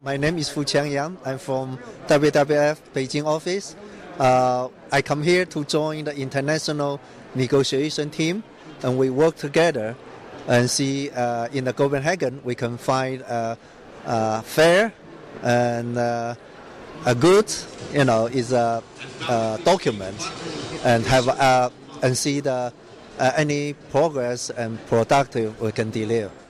My name is Fu Qiangyang. I'm from WWF Beijing office. I come here to join the international negotiation team, and we work together and see in the Copenhagen we can find a fair and a good, is a document, and have and see the any progress and productive we can deliver.